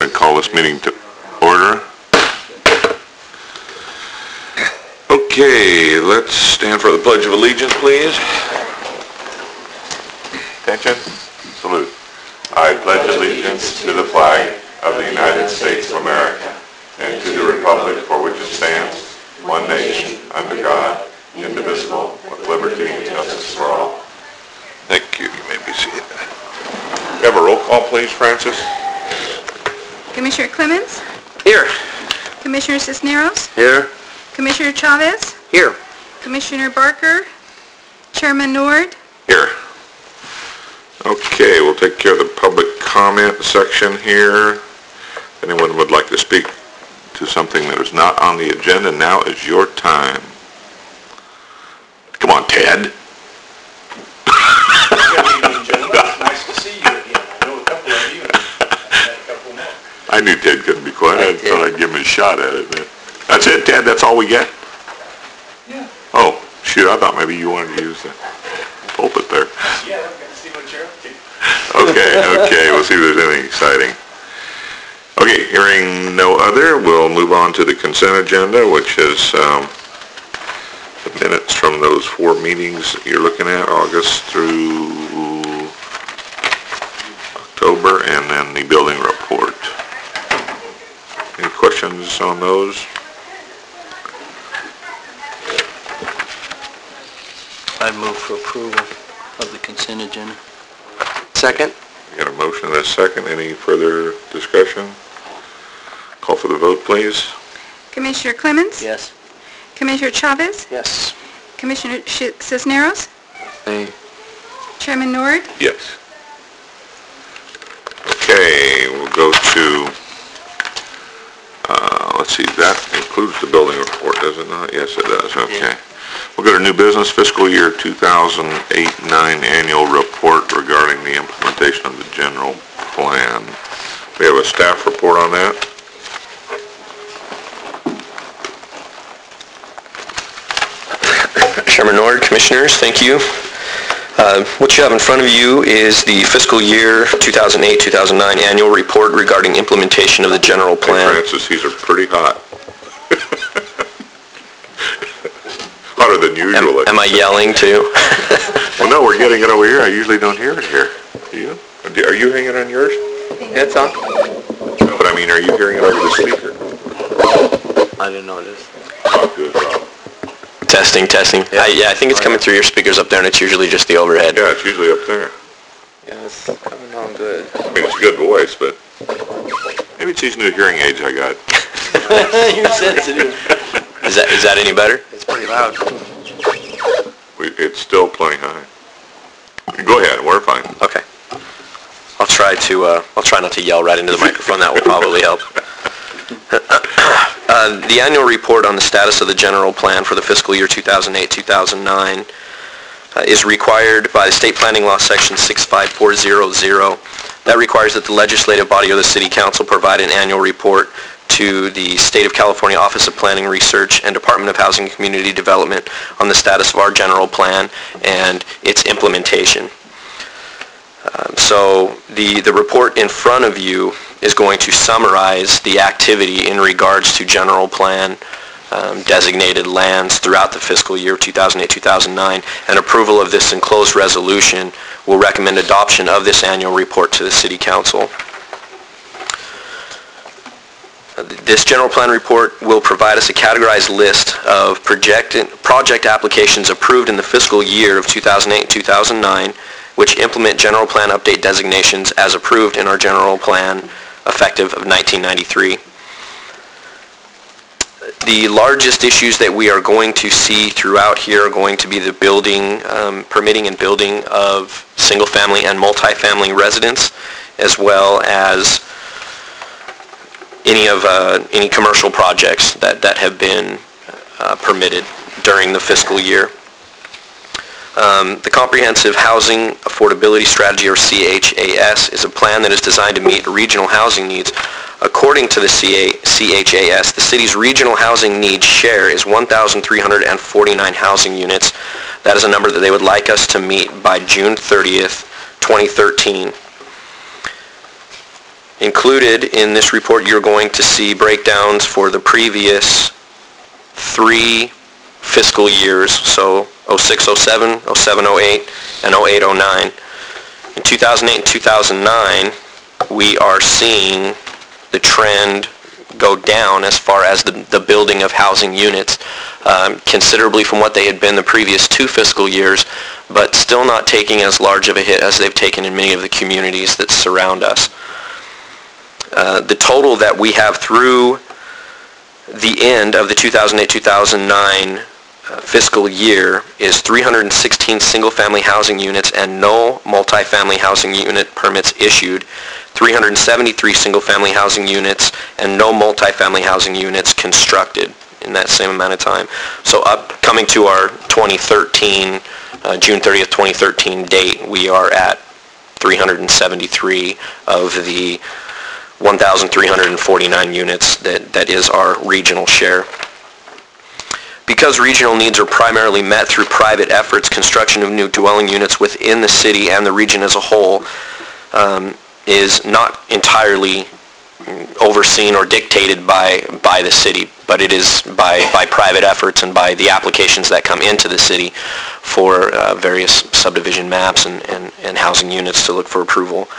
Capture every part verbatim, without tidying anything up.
I call this meeting to order. Okay, let's stand for the Pledge of Allegiance, please. Attention. Salute. I pledge allegiance to the flag of the United States of America and to the republic for which it stands, one nation, under God, indivisible, with liberty and justice for all. Thank you. You may be seated. We have a roll call, please, Francis. Commissioner Clemens? Here. Commissioner Cisneros? Here. Commissioner Chavez? Here. Commissioner Barker? Chairman Nord? Here. Okay, we'll take care of the public comment section here. If anyone would like to speak to something that is not on the agenda, now is your time. Come on, Ted. Nice to see you again. I know a couple of you, and I've had a couple more. I knew Ted couldn't be quiet. I thought I'd give him a shot at it. That's it, Ted? That's all we get? Yeah. Oh, shoot, I thought maybe you wanted to use the pulpit there. Yeah, I've got to see what you're up to. Okay, okay, we'll see if there's anything exciting. Okay, hearing no other, we'll move on to the consent agenda, which is um, the minutes from those four meetings that you're looking at, August through October, and then the building report. Any questions on those? I'd move for approval of the consent agenda. Second. We got a motion and a second. Any further discussion? Call for the vote, please. Commissioner Clemens? Yes. Commissioner Chavez? Yes. Commissioner Sh- Cisneros? Aye. Chairman Nord? Yes. Okay, we'll go to, uh, let's see, that includes the building report, does it not? Yes, it does, okay. Yeah. We'll go to new business fiscal year two thousand eight nine annual report regarding the implementation of the general plan. We have a staff report on that. Chairman Nord, Commissioners, thank you. Uh, what you have in front of you is the fiscal year two thousand eight two thousand nine annual report regarding implementation of the general Hey, plan. Francis, these are pretty hot. Hotter than usual. Am, am I yelling too? Well, no, we're getting it over here. I usually don't hear it here. Do you? Are you hearing it on yours? It's on. But I mean, are you hearing it over the speaker? I didn't notice. Oh, good, Rob. Testing, testing. Yeah. I, yeah, I think it's coming through your speakers up there, and it's usually just the overhead. Yeah, it's usually up there. Yeah, it's coming on good. I mean, it's a good voice, but maybe it's these new hearing aids I got. You're sensitive. Is that is that any better? It's pretty loud. We, it's still plenty high. Go ahead, we're fine. Okay. I'll try to uh, I'll try not to yell right into the microphone. That will probably help. Uh, the annual report on the status of the general plan for the fiscal year two thousand eight two thousand nine uh, is required by the State Planning Law Section six five four zero zero. That requires that the legislative body or the City Council provide an annual report to the State of California Office of Planning Research and Department of Housing and Community Development on the status of our general plan and its implementation. Um, so the, the report in front of you is going to summarize the activity in regards to general plan um, designated lands throughout the fiscal year two thousand eight two thousand nine, and approval of this enclosed resolution will recommend adoption of this annual report to the City Council. This general plan report will provide us a categorized list of project, project applications approved in the fiscal year of two thousand eight two thousand nine, which implement general plan update designations as approved in our general plan effective of nineteen ninety-three. The largest issues that we are going to see throughout here are going to be the building, um, permitting and building of single-family and multi-family residents, as well as any of uh, any commercial projects that, that have been uh, permitted during the fiscal year. Um, the Comprehensive Housing Affordability Strategy, or C H A S, is a plan that is designed to meet regional housing needs. According to the C H A S, the city's regional housing needs share is one thousand three hundred forty-nine housing units. That is a number that they would like us to meet by June thirtieth, twenty thirteen. Included in this report, you're going to see breakdowns for the previous three fiscal years, so oh six oh seven, oh seven oh eight, and oh eight oh nine. In two thousand eight and two thousand nine, we are seeing the trend go down as far as the, the building of housing units, um, considerably from what they had been the previous two fiscal years, but still not taking as large of a hit as they've taken in many of the communities that surround us. Uh, the total that we have through the end of the two thousand eight two thousand nine uh, fiscal year is three hundred sixteen single-family housing units and no multifamily housing unit permits issued, three hundred seventy-three single-family housing units and no multifamily housing units constructed in that same amount of time. So up coming to our twenty thirteen, uh, June thirtieth, twenty thirteen date, we are at three hundred seventy-three of the one thousand three hundred forty-nine units that, that is our regional share. Because regional needs are primarily met through private efforts, construction of new dwelling units within the city and the region as a whole um, is not entirely overseen or dictated by, by the city, but it is by, by private efforts and by the applications that come into the city for uh, various subdivision maps and, and, and housing units to look for approval.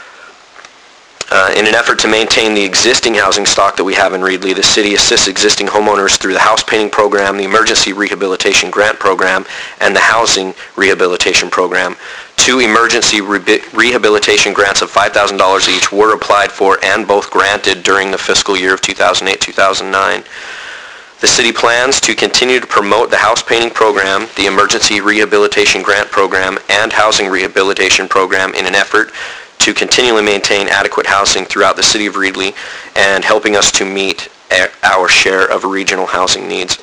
Uh, in an effort to maintain the existing housing stock that we have in Reedley, the city assists existing homeowners through the house painting program, the emergency rehabilitation grant program, and the housing rehabilitation program. Two emergency re- rehabilitation grants of five thousand dollars each were applied for and both granted during the fiscal year of two thousand eight two thousand nine. The city plans to continue to promote the house painting program, the emergency rehabilitation grant program, and housing rehabilitation program in an effort to continually maintain adequate housing throughout the city of Reedley and helping us to meet our share of regional housing needs.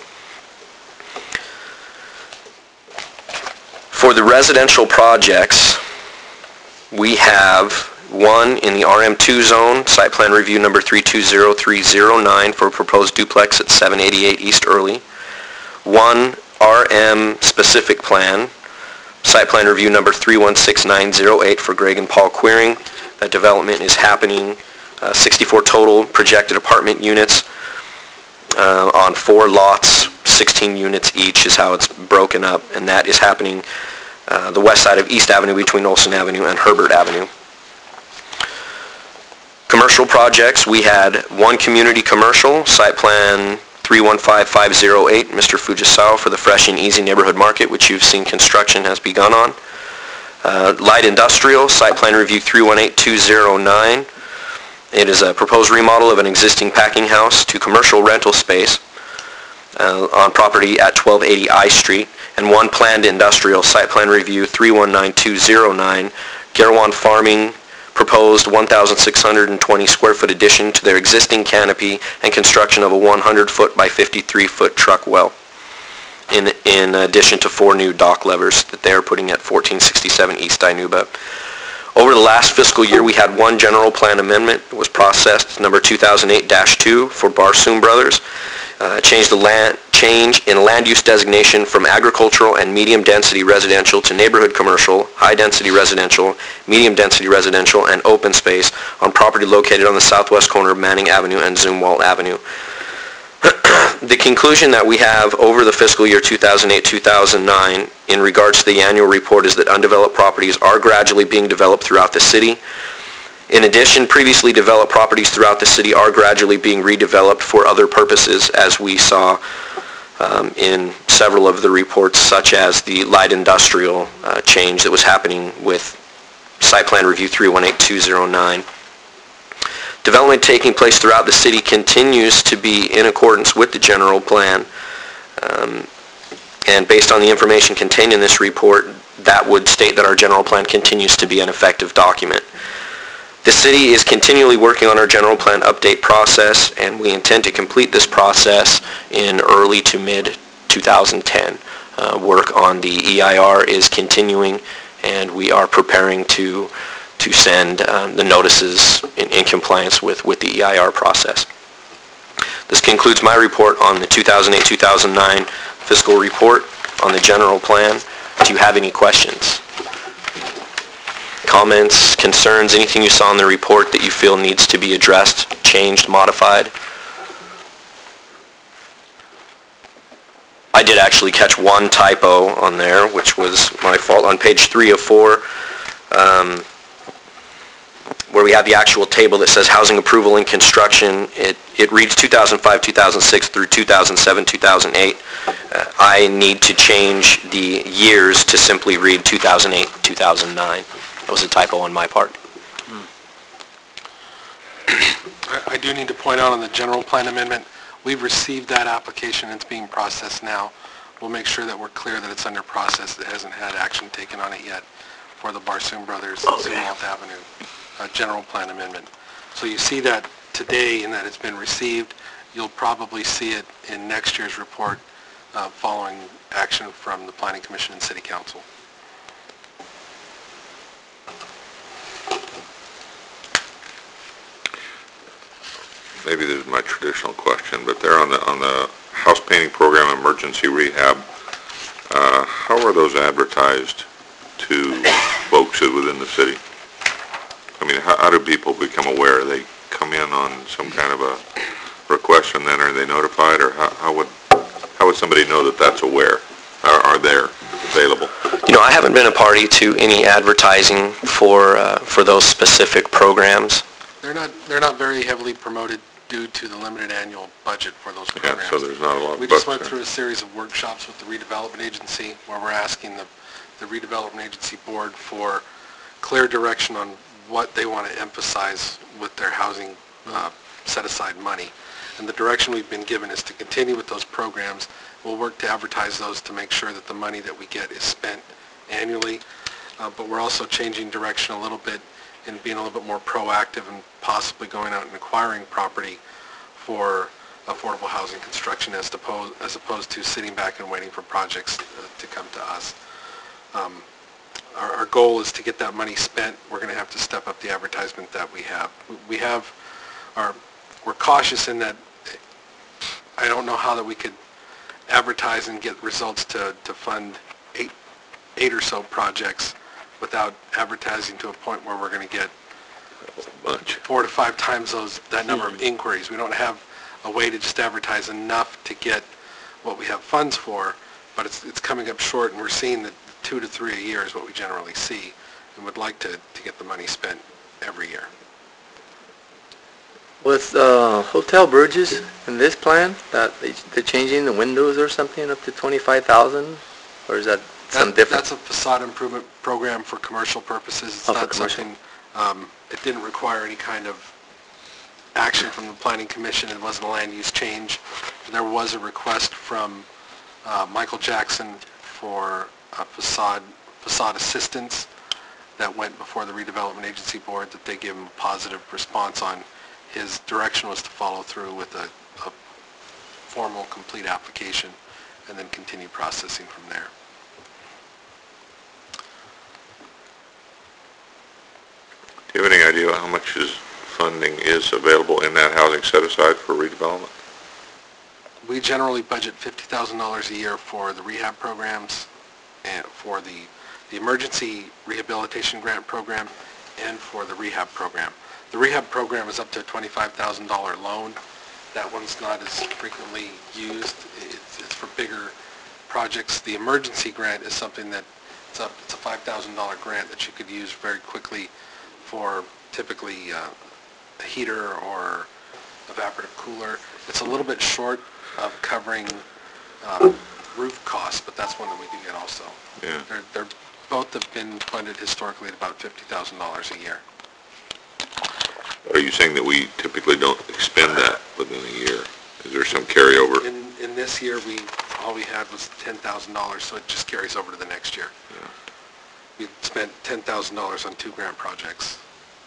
For the residential projects, we have one in the R M two zone, site plan review number three two zero three zero nine for a proposed duplex at seven eighty-eight East Early. One R M specific plan, site plan review number three one six nine zero eight for Greg and Paul Queering. That development is happening, uh, sixty-four total projected apartment units uh, on four lots, sixteen units each is how it's broken up, and that is happening uh, the west side of East Avenue between Olson Avenue and Herbert Avenue. Commercial projects, we had one community commercial, site plan three one five five zero eight, Mister Fujisawa for the Fresh and Easy Neighborhood Market, which you've seen construction has begun on. Uh, light industrial, site plan review three one eight two zero nine. It is a proposed remodel of an existing packing house to commercial rental space uh, on property at twelve eighty I Street. And one planned industrial, site plan review three one nine two zero nine, Garawan Farming, proposed one thousand six hundred twenty square foot addition to their existing canopy and construction of a one hundred foot by fifty-three foot truck well, in, in addition to four new dock levers that they are putting at fourteen sixty-seven East Dinuba. Over the last fiscal year, we had one general plan amendment that was processed, number two thousand eight dash two for Barsoom Brothers. Uh, changed the land, change in land use designation from agricultural and medium-density residential to neighborhood commercial, high-density residential, medium-density residential, and open space on property located on the southwest corner of Manning Avenue and Zumwalt Avenue. The conclusion that we have over the fiscal year two thousand eight two thousand nine in regards to the annual report is that undeveloped properties are gradually being developed throughout the city. In addition, previously developed properties throughout the city are gradually being redeveloped for other purposes, as we saw um, in several of the reports, such as the light industrial uh, change that was happening with site plan review three one eight two zero nine. Development taking place throughout the city continues to be in accordance with the general plan. Um, and based on the information contained in this report, that would state that our general plan continues to be an effective document. The city is continually working on our general plan update process, and we intend to complete this process in early to mid two thousand ten. Uh, work on the E I R is continuing, and we are preparing to to send um, the notices in, in compliance with, with the E I R process. This concludes my report on the two thousand eight two thousand nine fiscal report on the general plan. Do you have any questions? comments, concerns, anything you saw in the report that you feel needs to be addressed, changed, modified? I did actually catch one typo on there, which was my fault. On page three of four, um, where we have the actual table that says housing approval and construction, it, it reads two thousand five, two thousand six through two thousand seven, two thousand eight. Uh, I need to change the years to simply read two thousand eight, two thousand nine. That was a typo on my part. I I do need to point out on the general plan amendment, we've received that application, it's being processed now. We'll make sure that we're clear that it's under process, it hasn't had action taken on it yet for the Barsoom Brothers Zumwalt Avenue uh, general plan amendment. So you see that today in that it's been received. You'll probably see it in next year's report uh, following action from the Planning Commission and City Council. Maybe this is my traditional question, but they're on the, on the house painting program, emergency rehab, uh, how are those advertised to folks within the city? I mean, how, how do people become aware? They come in on some kind of a request and then are they notified, or how, how would, how would somebody know that that's aware, or are there available? You know, I haven't been a party to any advertising for, uh, for those specific programs. They're not, they're not very heavily promoted due to the limited annual budget for those Yeah, programs. so there's not a lot of We just bucks went there. through a series of workshops with the redevelopment agency where we're asking the, the redevelopment agency board for clear direction on what they want to emphasize with their housing uh, set-aside money. And the direction we've been given is to continue with those programs. We'll work to advertise those to make sure that the money that we get is spent annually. Uh, but we're also changing direction a little bit and being a little bit more proactive and possibly going out and acquiring property for affordable housing construction as opposed, as opposed to sitting back and waiting for projects uh, to come to us. Um, our, our goal is to get that money spent. We're going to have to step up the advertisement that we have. We have, our, we're cautious in that I don't know how that we could advertise and get results to, to fund eight, eight or so projects without advertising to a point where we're going to get Bunch. four to five times those, that number of inquiries. We don't have a way to just advertise enough to get what we have funds for, but it's, it's coming up short, and we're seeing that two to three a year is what we generally see, and would like to, to get the money spent every year. With uh, Hotel Burgess in this plan, that they, they're changing the windows or something up to twenty-five thousand, or is that some That- different? That's a facade improvement program for commercial purposes. It's Oh, for not commercial. something, um, it didn't require any kind of action from the Planning Commission. It wasn't a land use change. There was a request from uh, Michael Jackson for a facade, facade assistance that went before the redevelopment agency board, that they gave him a positive response on. His direction was to follow through with a, a formal, complete application and then continue processing from there. Do you have any idea how much is funding is available in that housing set aside for redevelopment? We generally budget fifty thousand dollars a year for the rehab programs and for the, the emergency rehabilitation grant program and for the rehab program. The rehab program is up to a twenty-five thousand dollars loan. That one's not as frequently used. It's, it's for bigger projects. The emergency grant is something that, it's a, it's a five thousand dollars grant that you could use very quickly for typically uh, a heater or evaporative cooler. It's a little bit short of covering uh, roof costs, but that's one that we do get also. Yeah. They're, they're both have been funded historically at about fifty thousand dollars a year. Are you saying that we typically don't expend that within a year? Is there some carryover? In, in this year, we, all we had was ten thousand dollars, so it just carries over to the next year. Yeah. We spent ten thousand dollars on two grant projects.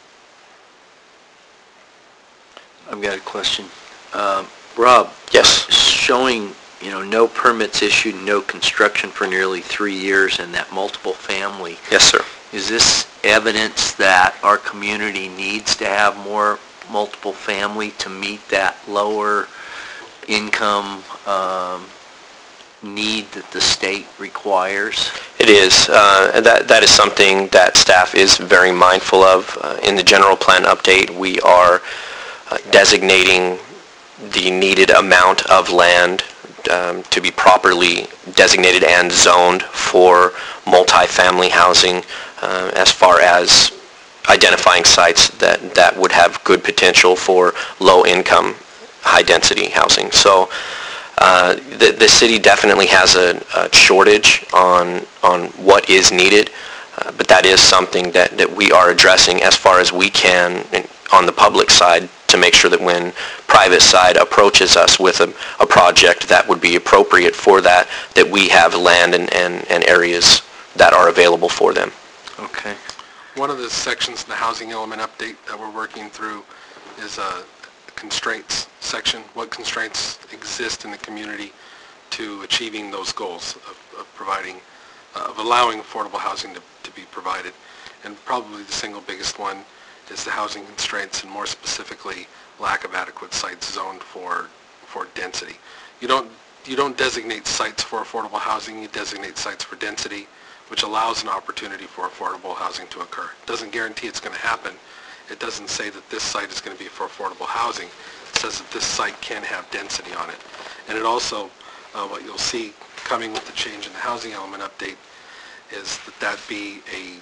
I've got a question. Um, Rob? Yes. Showing, you know, no permits issued, no construction for nearly three years and that multiple family. Yes, sir. Is this evidence that our community needs to have more multiple family to meet that lower income um, need that the state requires? It is. Uh, that that is something that staff is very mindful of. Uh, in the general plan update, we are uh, designating the needed amount of land um, to be properly designated and zoned for multifamily housing, uh, as far as identifying sites that, that would have good potential for low-income, high-density housing. So uh, the, the city definitely has a, a shortage on, on what is needed, uh, but that is something that, that we are addressing as far as we can in, on the public side, to make sure that when private side approaches us with a, a project that would be appropriate for that, that we have land and, and, and areas that are available for them. Okay. One of the sections in the housing element update that we're working through is a constraints section. What constraints exist in the community to achieving those goals of, of providing, uh, of allowing affordable housing to, to be provided. And probably the single biggest one is the housing constraints, and more specifically, lack of adequate sites zoned for, for density. You don't, you don't designate sites for affordable housing, you designate sites for density, which allows an opportunity for affordable housing to occur. It doesn't guarantee it's going to happen. It doesn't say that this site is going to be for affordable housing. It says that this site can have density on it. And it also, uh, what you'll see coming with the change in the housing element update is that that be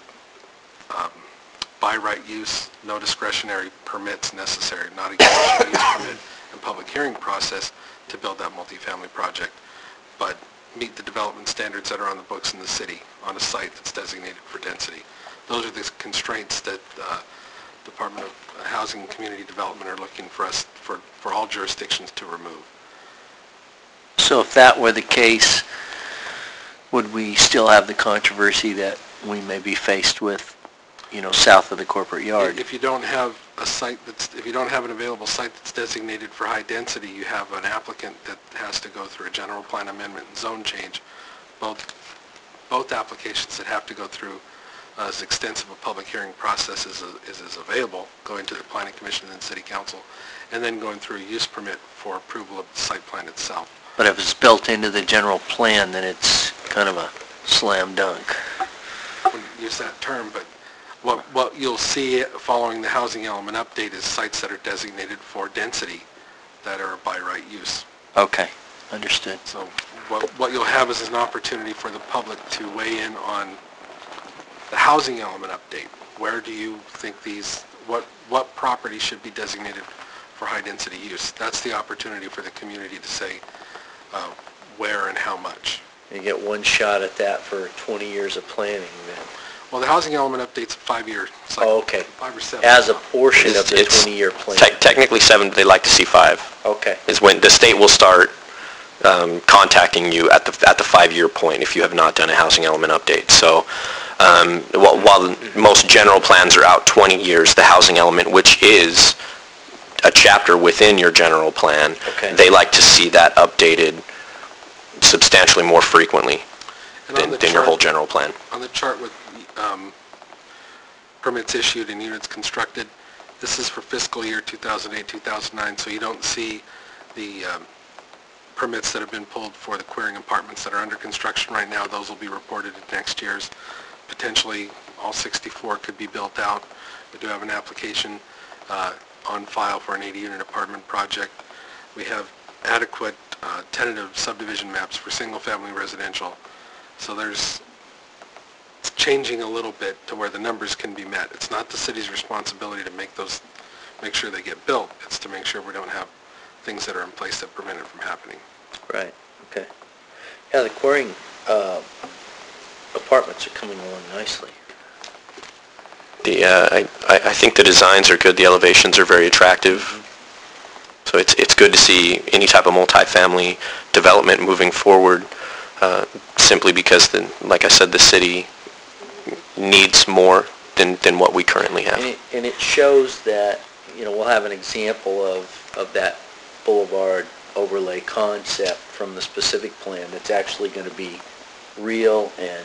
a um, by right use, no discretionary permits necessary, not a conditional use permit and public hearing process to build that multifamily project, but meet the development standards that are on the books in the city on a site that's designated for density. Those are the constraints that uh, Department of Housing and Community Development are looking for us, for, for all jurisdictions to remove. So if that were the case, would we still have the controversy that we may be faced with, you know, south of the corporate yard? If you don't have a site that's, if you don't have an available site that's designated for high density, you have an applicant that has to go through a general plan amendment and zone change. Both, both applications that have to go through uh, as extensive a public hearing process as is, is available, going to the Planning Commission and City Council, and then going through a use permit for approval of the site plan itself. But if it's built into the general plan, then it's kind of a slam dunk. I wouldn't use that term, but what, what you'll see following the housing element update is sites that are designated for density that are by right use. Okay, understood. So what, what you'll have is an opportunity for the public to weigh in on the housing element update. Where do you think these, what, what property should be designated for high density use? That's the opportunity for the community to say uh, where and how much. You get one shot at that for twenty years of planning then. Well, the housing element update's a five-year cycle. Oh, okay. Five or seven. As a portion of the It's- twenty-year plan. Te- technically seven, but they like to see five. Okay. Is when the state will start um, contacting you at the at the five-year point if you have not done a housing element update. So um, while, while most general plans are out twenty years, the housing element, which is a chapter within your general plan, Okay. they like to see that updated substantially more frequently And on than, the than your chart- whole general plan. On the chart with um, permits issued and units constructed, this is for fiscal year two thousand eight, two thousand nine, so you don't see the um, permits that have been pulled for the Queering apartments that are under construction right now. Those will be reported in next year's. Potentially, all sixty-four could be built out. We do have an application uh, on file for an eighty-unit apartment project. We have adequate uh, tentative subdivision maps for single-family residential. So there's, it's changing a little bit to where the numbers can be met. It's not the city's responsibility to make those, make sure they get built. It's to make sure we don't have things that are in place that prevent it from happening. Right, okay. Yeah, the Queering uh, apartments are coming along nicely. The, uh, I, I I think the designs are good, the elevations are very attractive. So it's, it's good to see any type of multifamily development moving forward, uh, simply because, the, like I said, the city needs more than, than what we currently And have. it, and it shows that, you know, we'll have an example of, of that boulevard overlay concept from the specific plan that's actually going to be real and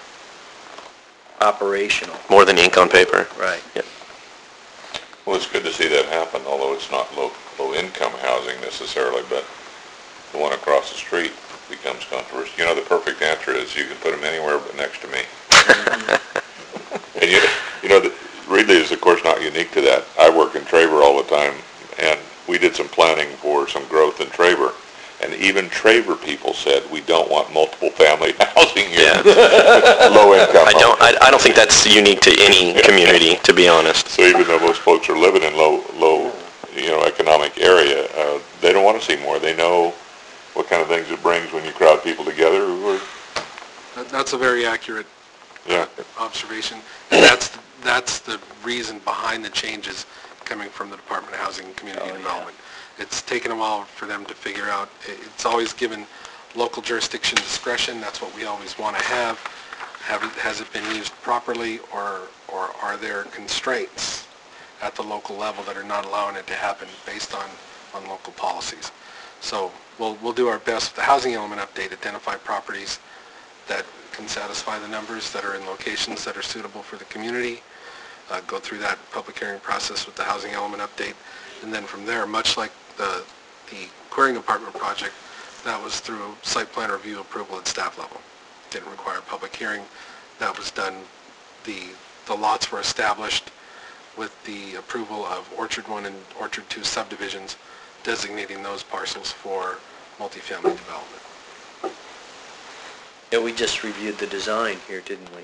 operational. More than ink on paper. Right. Yep. Well, it's good to see that happen, although it's not low, low-income housing necessarily, but the one across the street becomes controversial. You know, the perfect answer is you can put them anywhere but next to me. And you, you know, the- Reedley is of course not unique to that. I work in Traver all the time, and we did some planning for some growth in Traver. And even Traver people said, we don't want multiple family housing units, low income I don't, housing. I, I don't think that's unique to any community, to be honest. So even though most folks are living in low, low, you know, economic area, uh, they don't want to see more. They know what kind of things it brings when you crowd people together. who are- That- That's a very accurate Yeah, observation. And that's, that's the reason behind the changes coming from the Department of Housing and Community Oh, yeah. Development. It's taken a while for them to figure out. It- It's always given local jurisdiction discretion. That's what we always want to have. Have it, has it been used properly, or, or are there constraints at the local level that are not allowing it to happen based on, on local policies? So we'll, we'll do our best with the housing element update, identify properties that can satisfy the numbers, that are in locations that are suitable for the community, uh, go through that public hearing process with the housing element update, and then from there, much like the, the Querying Apartment project, that was through site plan review approval at staff level. Didn't require a public hearing. That was done, the, the lots were established with the approval of Orchard one and Orchard two subdivisions, designating those parcels for multifamily development. Yeah, we just reviewed the design here, didn't we?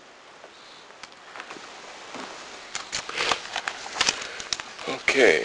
okay.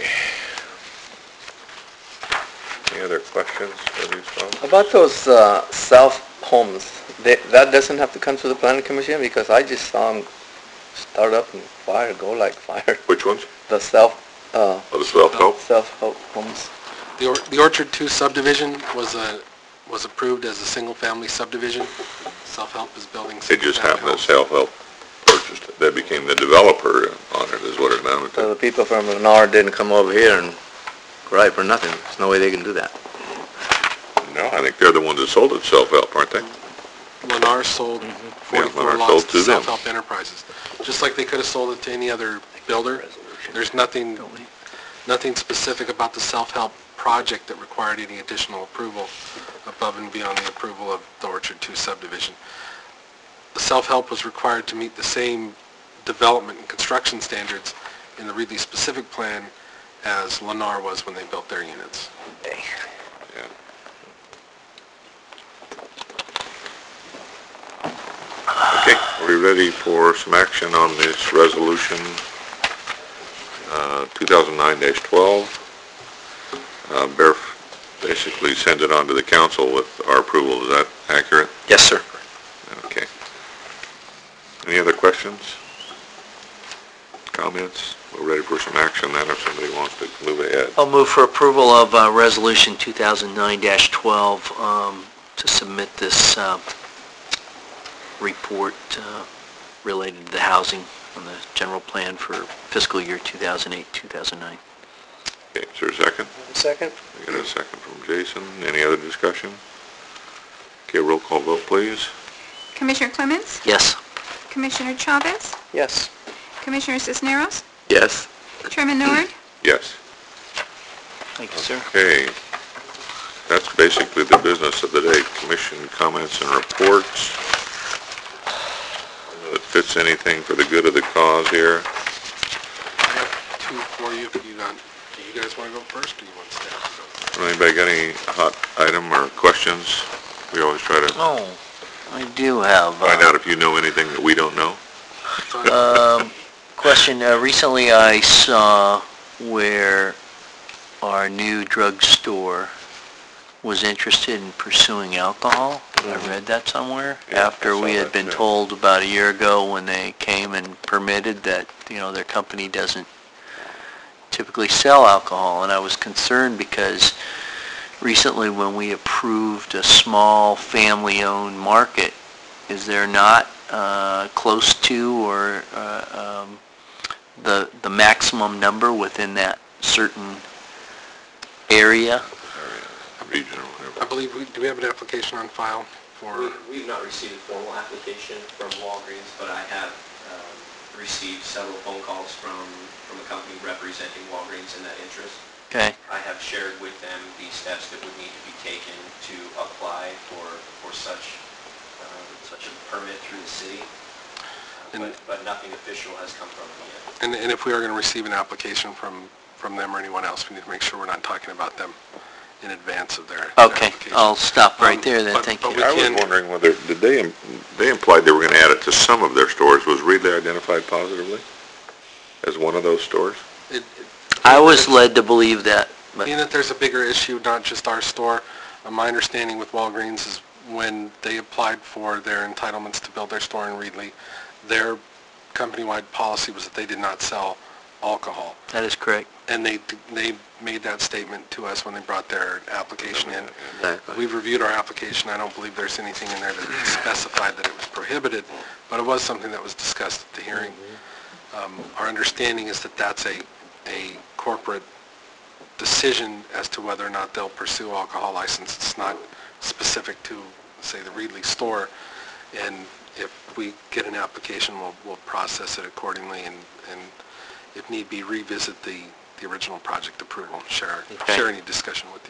Any other questions for these folks? About those uh, self homes, they, that doesn't have to come to the planning commission, because I just saw them start up and fire, go like fire. Which ones? The self, uh, Oh, the self-help? self-help homes. The, or- the Orchard two subdivision was a, was approved as a single-family subdivision. Self-help is building It just single-family happened that homes. self-help purchased it. They became the developer on it is what it amounted So to. the people from Lennar didn't come over here and gripe for nothing. There's no way they can do that. No, I think they're the ones that sold it self-help, aren't they? Lennar sold forty-four Lennar lots sold to to them. Self-Help Enterprises. Just like they could have sold it to any other builder, there's nothing, nothing specific about the self-help project that required any additional approval above and beyond the approval of the Orchard two subdivision. The self-help was required to meet the same development and construction standards in the Reedley specific plan as Lennar was when they built their units. Yeah. Okay, are we ready for some action on this resolution, uh, two thousand nine dash twelve? Uh, Bear basically sent it on to the council with our approval, is that accurate? Yes, sir. Okay. Any other questions? Comments? We're ready for some action then if somebody wants to move ahead. I'll move for approval of uh, Resolution two thousand nine dash twelve um, to submit this uh, report uh, related to the housing on the general plan for fiscal year two thousand eight, two thousand nine. Okay, is there a second? Second? We got a second from Jason. Any other discussion? Okay, roll call vote, please. Commissioner Clemens? Yes. Commissioner Chavez? Yes. Commissioner Cisneros? Yes. Chairman Nord? Yes. Thank you, sir. Okay. That's basically the business of the day. Commission comments and reports. If it fits anything for the good of the cause here. I have two for you if you don't, do you guys want to go first or you want staff to go? Anybody got any hot item or questions? We always try to Oh, I do have... find uh, out if you know anything that we don't know. Um, question, uh, recently I saw where our new drugstore was interested in pursuing alcohol. I read that somewhere. Yeah, I After saw we had that, been too. told about a year ago when they came and permitted that, you know, their company doesn't typically sell alcohol. And I was concerned because recently when we approved a small family-owned market, is there not uh, close to or uh, um, the the maximum number within that certain area? Region or I whatever. believe, we do we have an application on file for, We- We've not received a formal application from Walgreens, but I have um, received several phone calls from, from a company representing Walgreens in that interest. Okay, I have shared with them the steps that would need to be taken to apply for, for such, uh, such a permit through the city. Uh, And- But, but nothing official has come from them yet. And, and if we are going to receive an application from, from them or anyone else, we need to make sure we're not talking about them in advance of their their Okay, application. I'll stop right Um, there then, but- thank but you. we I was can- wondering whether, did they, im- they implied they were going to add it to some of their stores. Was Reedley identified positively as one of those stores? It- I was led to believe that, but Being that there's a bigger issue, not just our store, uh, my understanding with Walgreens is when they applied for their entitlements to build their store in Reedley, their company-wide policy was that they did not sell alcohol. that is correct. And they, they made that statement to us when they brought their application in. Exactly. We've reviewed our application. I don't believe there's anything in there that specified that it was prohibited, but it was something that was discussed at the hearing. Um, Our understanding is that that's a, a corporate decision as to whether or not they'll pursue alcohol license. It's not specific to, say, the Reedley store. And if we get an application, we'll, we'll process it accordingly and, and if need be, revisit the, the original project approval, share, Okay. share any discussion with you.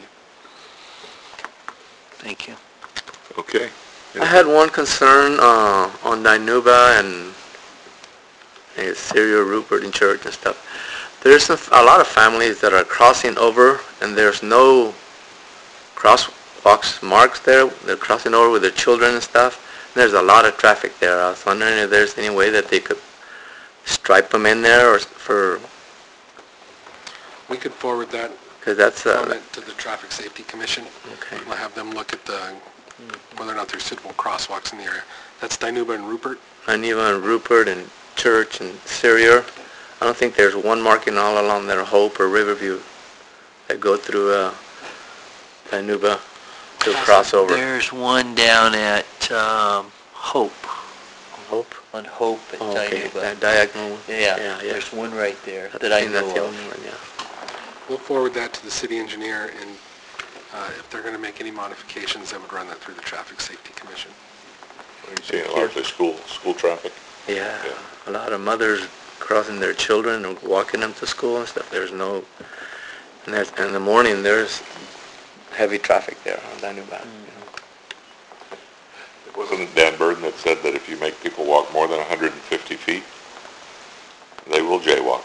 Thank you. Okay. I had one concern uh, on Dinuba and uh, Syria, Rupert, and Church and stuff. There's a, a lot of families that are crossing over, and there's no crosswalks marks there. They're crossing over with their children and stuff. There's a lot of traffic there. I was wondering if there's any way that they could stripe them in there, or for, We could forward that because that's uh, comment to the Traffic Safety Commission. okay. We'll have them look at the, whether or not there's suitable crosswalks in the area. That's Dinuba and Rupert. And even Rupert and Church and Syria. I don't think there's one marking all along there, Hope or Riverview, that go through uh, Dinuba to cross over. There's one down at um, Hope, Hope? on Hope at Oh, okay, Dinuba. that diagonal one. Yeah, Yeah, yeah. there's one right there I that I think that's the know only of. one, yeah. We'll forward that to the city engineer, and uh, if they're going to make any modifications, they would run that through the Traffic Safety Commission. Are you seeing largely school, school traffic? Yeah, Yeah. a lot of mothers crossing their children and walking them to school and stuff. There's no, and there's, in the morning, there's heavy traffic there on Dinuba. Wasn't it Dan Burden that said that if you make people walk more than one hundred fifty feet, they will jaywalk?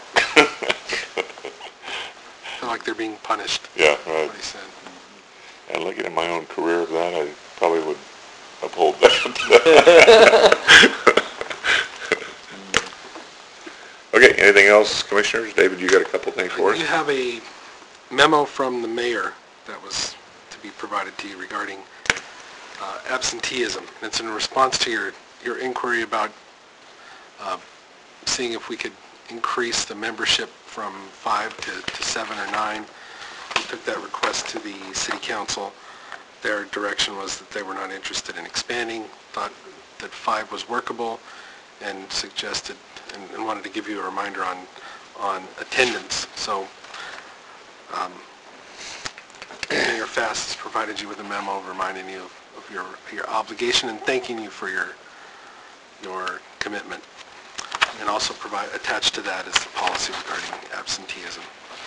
Feel like they're being punished, Yeah, right. what he said. And looking at my own career of that, I probably would uphold that. Okay, anything else, Commissioners? David, you got a couple things for us? You have a memo from the mayor that was to be provided to you regarding uh, absenteeism. And it's in response to your, your inquiry about uh, seeing if we could increase the membership from five to, to seven or nine. We took that request to the city council. Their direction was that they were not interested in expanding, thought that five was workable, and suggested and, and wanted to give you a reminder on on attendance. So um, Mayor Fass has provided you with a memo reminding you of, of your your obligation and thanking you for your your commitment. And also provide attached to that is the policy regarding absenteeism.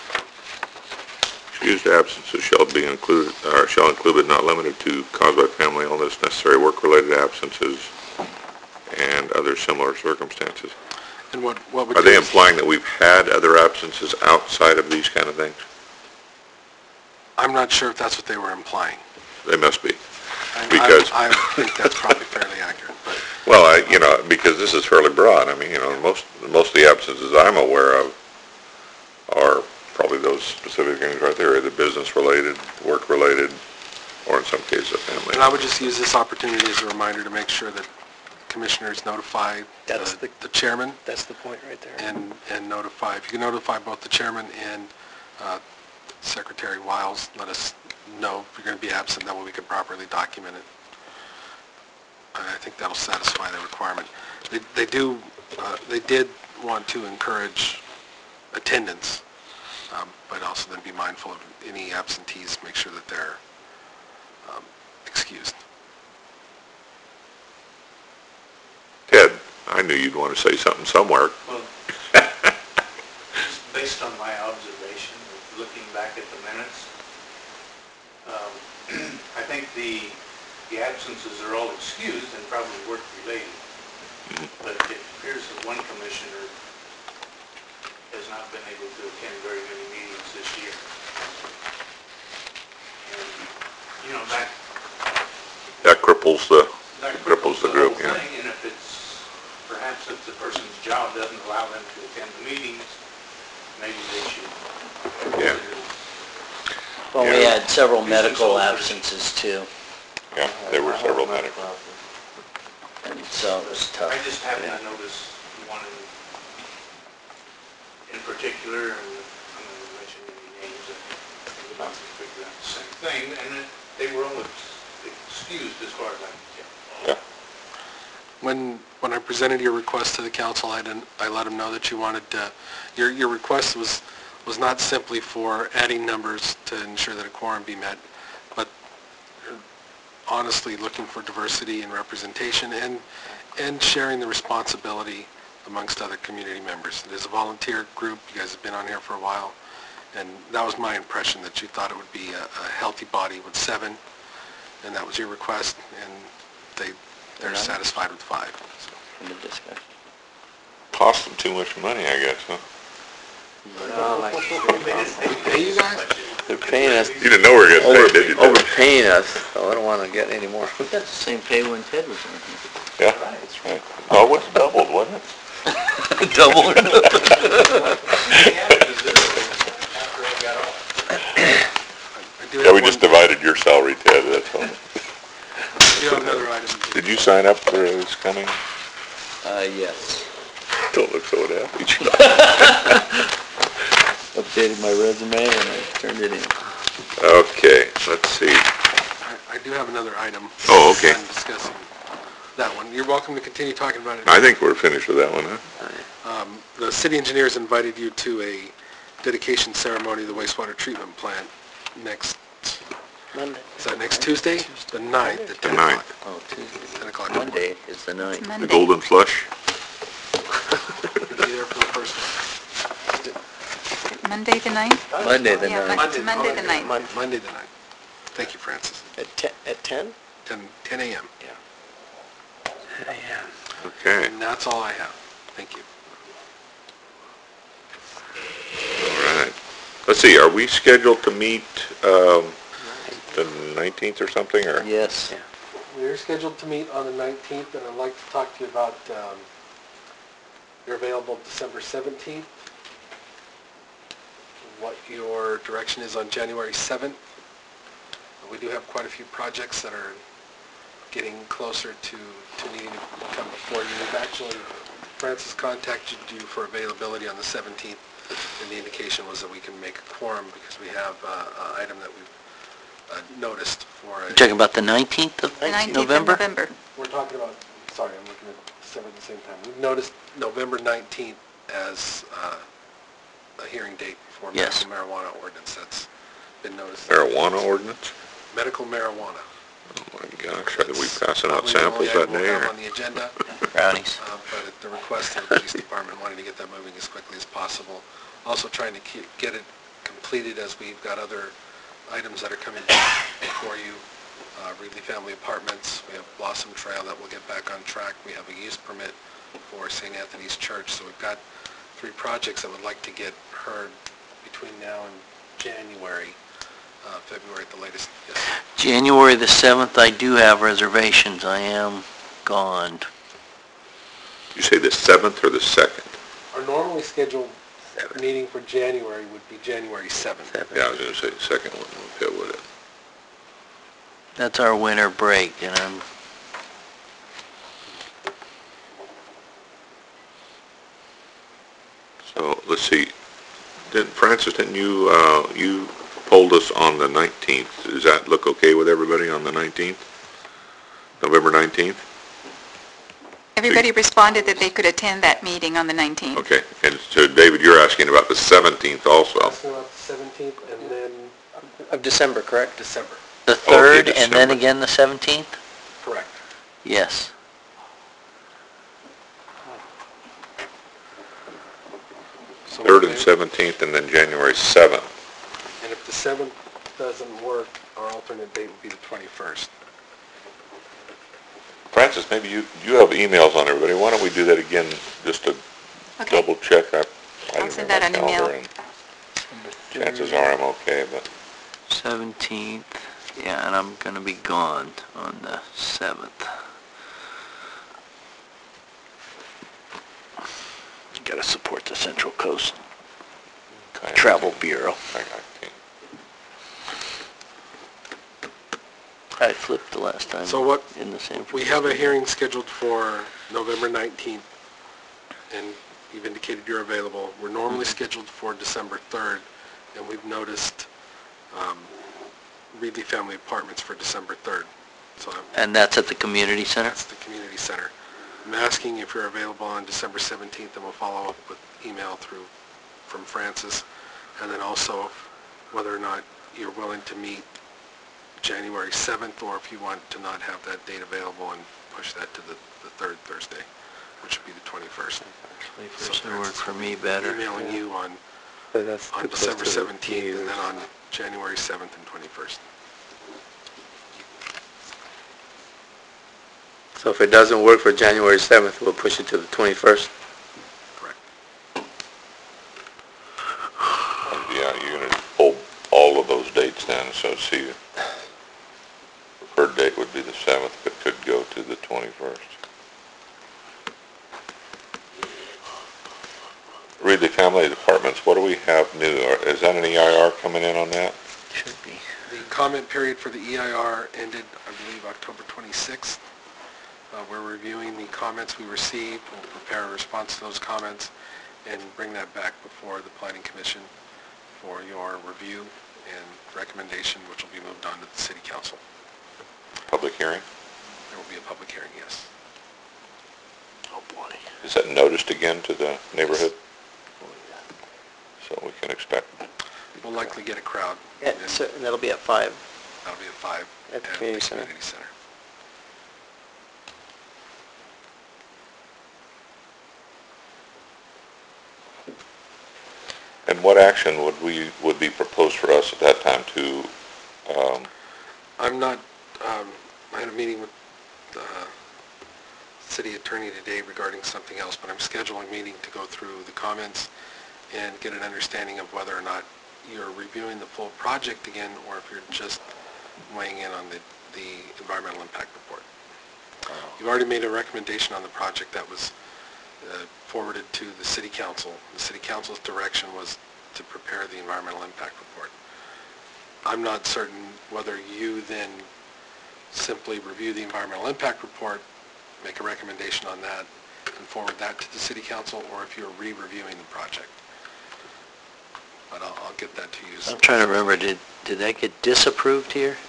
Excused absences shall be included, or shall include but not limited to caused by family illness, necessary work-related absences, and other similar circumstances. And what what would Are they you- implying that we've had other absences outside of these kind of things? I'm not sure if that's what they were implying. They must be. I- I- Because- I think that's probably fairly accurate, but Well, I, you know, because this is fairly broad. I mean, you know, most, most of the absences I'm aware of are probably those specific things right there, either business-related, work-related, or in some cases, a family. and I would just use this opportunity as a reminder to make sure that commissioners notify That's the the- the chairman That's the point right there. and, and notify, if you can notify both the chairman and uh, Secretary Wiles, let us know if you're going to be absent, that way we can properly document it. And I think that'll satisfy the requirement. They, they do, uh, they did want to encourage attendance, um, but also then be mindful of any absentees, make sure that they're um, excused. Ted, I knew you'd want to say something somewhere. Well, just based on my observation, looking back at the minutes, the, the absences are all excused and probably work-related. But it appears that one commissioner has not been able to attend very many meetings this year. And, you know, that, That cripples the, that cripples the group, whole yeah. thing. And if it's, perhaps if the person's job doesn't allow them to attend the meetings, maybe they should Yeah. consider. Well, we Yeah. had several These medical insults are- absences too, yeah, there were several medical. and so it was tough. I just happened to notice one in, in particular, and I'm not going to mention any names, I think about to figure out the same thing, and it- they were all ex- excused as far as I can tell. When, when I presented your request to the council, I didn't, I let them know that you wanted, uh, your, your request was, was not simply for adding numbers to ensure that a quorum be met, but honestly looking for diversity and representation and, and sharing the responsibility amongst other community members. It is a volunteer group, you guys have been on here for a while, and that was my impression, that you thought it would be a, a healthy body with seven, and that was your request, and they, they're satisfied with five. So. In the discussion. Cost them too much money, I guess, huh? No, like, Hey, you guys? they're paying us, You didn't know we were getting over, paid, did you? overpaying us, so I don't want to get any more. We got the same pay when Ted was on here. Yeah, that's right. Oh, it was doubled, wasn't it? Double or nothing. After I got off. I do Yeah, have we one- just divided your salary, Ted, that's all. I do have another item. Did you sign up for this coming? Uh, yes. Don't look so happy. Updated my resume and I turned it in. Okay, let's see. I I do have another item. Oh, okay. I'm discussing that one. You're welcome to continue talking about it. I think we're finished with that one, huh? Um, The city engineers invited you to a dedication ceremony of the wastewater treatment plant next, Monday. is that next Tuesday? The ninth at The ten ninth. o'clock. Oh, Tuesday. ten o'clock. Monday is the ninth. It's The Monday. Golden Flush? You'll be there for the first one. Monday the ninth? Monday the Yeah, ninth. Mon- it's Monday the ninth. Mon- Monday the ninth. Thank you, Francis. At ten, at ten? ten, ten a.m. Okay, And that's all I have. Thank you. all right. Let's see, are we scheduled to meet um, the nineteenth or something, or? Yes. We're scheduled to meet on the nineteenth, and I'd like to talk to you about, um, you're available December seventeenth, what your direction is on January seventh. We do have quite a few projects that are getting closer to, to needing to come before you. We've actually, Francis contacted you for availability on the seventeenth, and the indication was that we can make a quorum because we have uh, an item that we've uh, noticed for a... You're talking about the nineteenth of The nineteenth of November? November. We're talking about, sorry, I'm looking at December at the same time. We've noticed November nineteenth as uh, a hearing date for Yes. medical marijuana ordinance. That's been noticed. Marijuana ordinance? Medical marijuana. Oh my gosh, are we passing out Probably the only samples item that we'll day, have or? on the agenda, Brownies. uh, but at the request of the police department, wanting to get that moving as quickly as possible. Also trying to keep, get it completed as we've got other items that are coming before you. Uh, Reedley Family Apartments, we have Blossom Trail that will get back on track. We have a use permit for Saint Anthony's Church. So we've got three projects that would like to get heard between now and January, uh, February at the latest. Yes. January the seventh, I do have reservations. I am gone. You say the seventh or the second? Our normally scheduled meeting for January would be January seventh. Yeah, I was gonna say the second one would fit with it. That's our winter break, and I'm, So, let's see, didn't, Francis, didn't you, uh, you polled us on the nineteenth. Does that look okay with everybody on the nineteenth? November nineteenth? Everybody responded that they could attend that meeting on the nineteenth. Okay, and so David, you're asking about the seventeenth also. Asking about the seventeenth and then Of December, correct? December. the third, Okay, and then December. again the seventeenth? Correct. Yes. So Third we're and good. seventeenth, and then January seventh. And if the seventh doesn't work, our alternate date would be the twenty-first. Francis, maybe you, you have emails on everybody. Why don't we do that again, just to Okay. double check? I, I I'll didn't send have that my on email. calendar, and chances are I'm okay, but seventeenth, yeah, and I'm gonna be gone on the seventh. Gotta support the Central Coast kind of- Travel Bureau. I, I can't. I flipped the last time. So what, In the San we have a hearing scheduled for November nineteenth, and you've indicated you're available. We're normally scheduled for December third, and we've noticed um, Reedley Family Apartments for December third. So I'm- And that's at the community center? that's the community center. I'm asking if you're available on December seventeenth, and we'll follow up with email through from Francis, and then also whether or not you're willing to meet January seventh, or if you want to not have that date available and push that to the, the third Thursday, which would be the twenty-first. twenty-first would work for me better. Emailing you on, But that's on too close December to the seventeenth, New and then Year's. on January seventh and twenty-first. So if it doesn't work for January seventh, we'll push it to the twenty-first. Correct. Yeah, you're gonna pull all of those dates then, so see, preferred date would be the seventh, but could go to the twenty-first. Read the family departments, what do we have new? Or is that an E I R coming in on that? Should be. The comment period for the E I R ended, I believe, October twenty-sixth. Uh, We're reviewing the comments we received. We'll prepare a response to those comments and bring that back before the Planning Commission for your review and recommendation, which will be moved on to the City Council. Public hearing? There will be a public hearing, yes. Oh, boy. Is that noticed again to the neighborhood? Oh, yeah. So we can expect, We'll likely get a crowd. Yeah, and so, and that'll be at five. That'll be at five At the community center. community center. and what action would we, would be proposed for us at that time to, um, I'm not, um, I had a meeting with the city attorney today regarding something else, but I'm scheduling a meeting to go through the comments and get an understanding of whether or not you're reviewing the full project again, or if you're just weighing in on the, the environmental impact report. You've already made a recommendation on the project that was uh, forwarded to the city council. The city council's direction was to prepare the environmental impact report. I'm not certain whether you then simply review the environmental impact report, make a recommendation on that, and forward that to the city council, or if you're re-reviewing the project. But I'll, I'll get that to you. I'm trying to remember, did, did that get disapproved here?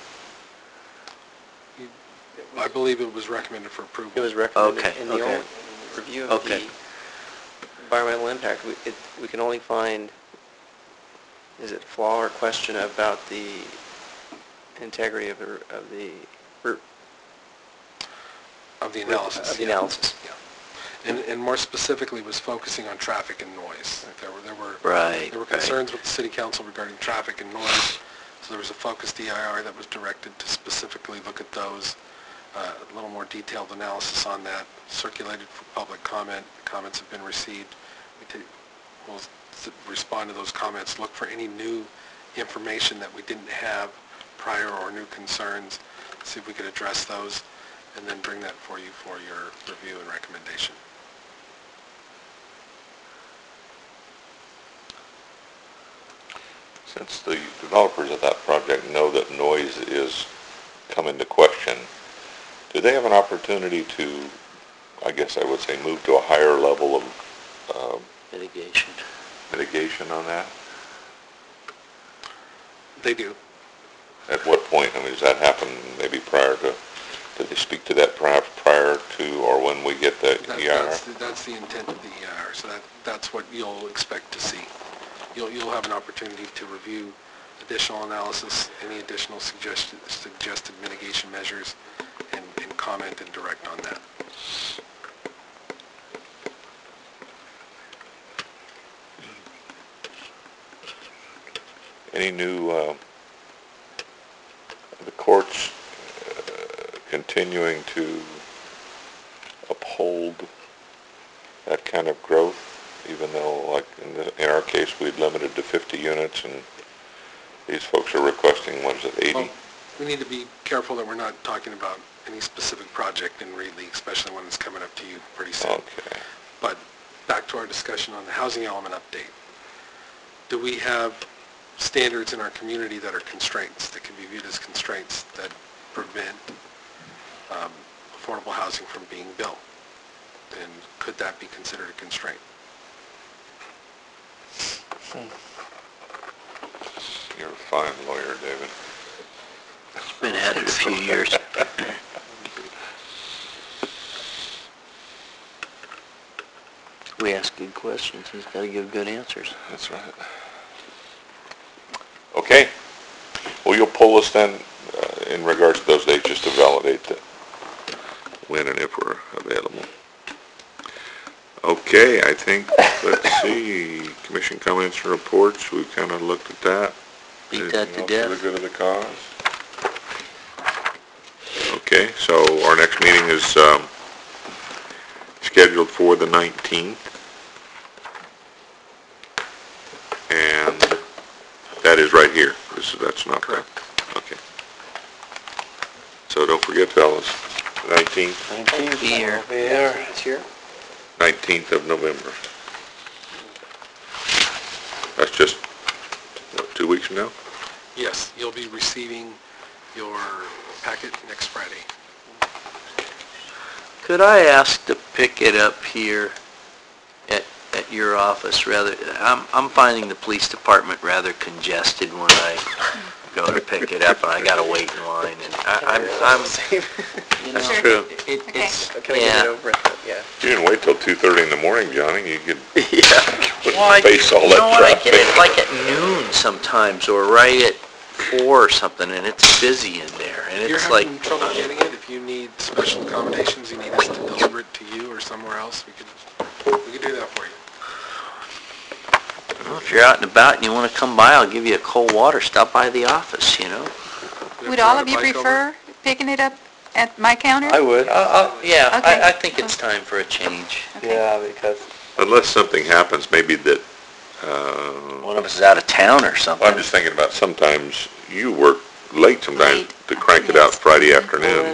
I believe it was recommended for approval. It was recommended Okay, in the okay. only review of Okay. the environmental impact. We, it, we can only find, is it flaw or question about the integrity of the, of the, root- Of the analysis. of the yeah. analysis. Yeah. And, and more specifically was focusing on traffic and noise. There were, there were, Right, there were right. concerns with the city council regarding traffic and noise, so there was a focused E I R that was directed to specifically look at those. Uh, a little more detailed analysis on that, circulated for public comment. Comments have been received. We take, we'll s- respond to those comments, look for any new information that we didn't have prior or new concerns, see if we could address those, and then bring that for you for your review and recommendation. since the developers of that project know that noise is come into question, do they have an opportunity to, I guess I would say, move to a higher level of uh, Mitigation. mitigation on that? They do. At what point? I mean, does that happen maybe prior to, did they speak to that perhaps prior to or when we get the That- E I R? That's, the- that's the intent of the E I R, so that, that's what you'll expect to see. You'll, you'll have an opportunity to review additional analysis, any additional suggested, suggested mitigation measures, and, and comment and direct on that. Any new uh, courts uh, continuing to uphold that kind of growth, even though, like, in, the, in our case, we'd limited to fifty units, and these folks are requesting, what is it, eighty? Well, we need to be careful that we're not talking about any specific project in Reedley, especially when it's coming up to you pretty soon. Okay. But back to our discussion on the housing element update. Do we have standards in our community that are constraints, that can be viewed as constraints that prevent um, affordable housing from being built? And could that be considered a constraint? You're a fine lawyer, David. Been at it a few years. We ask good questions, he's got to give good answers. That's right. Okay. Well, you'll poll us then uh, in regards to those dates, just to validate that when and if we're available. Okay, I think, let's see, commission comments and reports, we've kind of looked at that. Beat that to Anything else death. for the good of the cause? Okay, so our next meeting is um, scheduled for the nineteenth. And that is right here. This is, that's not correct. Okay. So don't forget, fellas, nineteenth, Be here. It's here. nineteenth of November. That's just, what, two weeks from now? Yes, you'll be receiving your packet next Friday. Could I ask to pick it up here at, at your office rather, I'm, I'm finding the police department rather congested when I go to pick it up and I gotta wait in line and I, I'm, I'm, you know, That's true. it, Okay. it's, Can I get it yeah. over it? Yeah. You didn't wait till two thirty in the morning, Johnny. You could Yeah. put Well, I, face all you that know what, I traffic. get it like at noon sometimes or right at four or something and it's busy in there and If you're it's like, having trouble getting it, if you need special accommodations, you need us to deliver it to you or somewhere else, we could, we could do that for you. well, if you're out and about and you wanna come by, I'll give you a cold water, stop by the office, you know? We Would have to all ride of a you bike over. prefer picking it up at my counter? I would. Uh, uh, yeah, Okay. I, I think it's time for a change. Okay. Yeah, because Unless something happens, maybe that, uh, One of us is out of town or something. I'm just thinking about sometimes you work late sometimes Late. to crank it out Yes. Friday afternoon.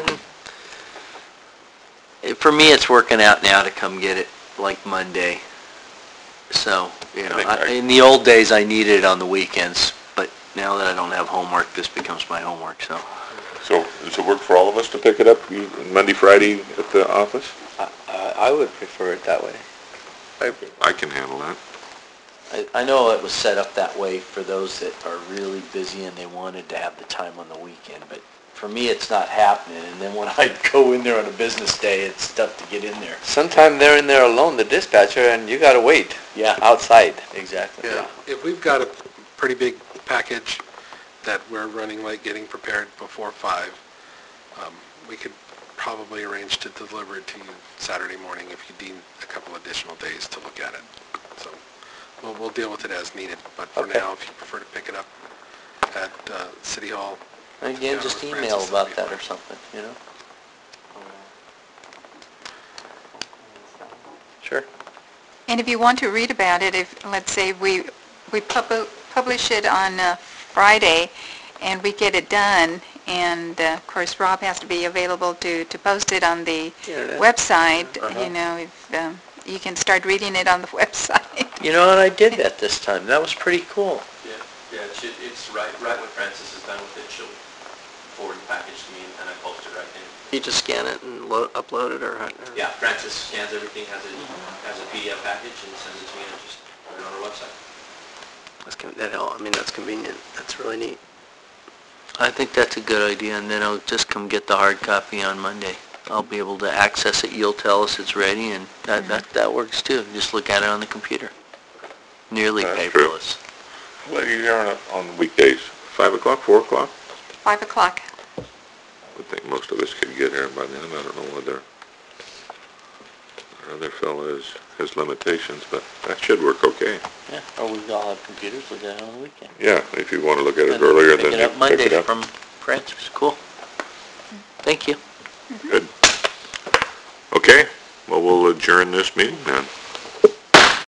It- For me, it's working out now to come get it like Monday. So, you know, think I- I- in the old days, I needed it on the weekends, but now that I don't have homework, this becomes my homework, so. So does it work for all of us to pick it up you- Monday, Friday at the office? I, I I would prefer it that way. I can handle that. I, I know it was set up that way for those that are really busy and they wanted to have the time on the weekend, but for me, it's not happening, and then when I go in there on a business day, it's tough to get in there. Sometimes they're in there alone, the dispatcher, and you gotta wait Yeah, outside. exactly. Yeah, if we've got a pretty big package that we're running late getting prepared before five, um, we could probably arrange to deliver it to you Saturday morning if you deem a couple additional days to look at it. So we'll, we'll deal with it as needed, but for Okay. now, if you prefer to pick it up at uh, City Hall, Again, Yeah, just with email Francis, about that'd be that or something, you know? Sure. And if you want to read about it, if, let's say, we, we pub- publish it on uh, Friday, and we get it done, and uh, of course, Rob has to be available to, to post it on the Internet. website, Uh-huh. you know, if, um, you can start reading it on the website. You know, and I did that this time. That was pretty cool. Yeah, yeah, it should, it's right, right what Francis has done with it, she'll forward the package to me and I post it right then. You just scan it and lo- upload it, or? or- Yeah, Francis scans everything, has a, has a P D F package and sends it to me and I just put it on our website. That's, con- that help, I mean, that's convenient. That's really neat. I think that's a good idea, and then I'll just come get the hard copy on Monday. I'll be able to access it, you'll tell us it's ready, and that, that, that works too. Just look at it on the computer. Nearly That's true. paperless. Well, you're on, on weekdays, five o'clock, four o'clock? Five o'clock. I would think most of us could get here by then. I don't know whether our other fellow is, has limitations, but that should work okay. Yeah, or we all have computers, look at it on the weekend. Yeah, if you want to look at it And earlier, pick then it you up pick Monday it up. from, for answers. Cool. Thank you. Good. Okay, well, we'll adjourn this meeting then.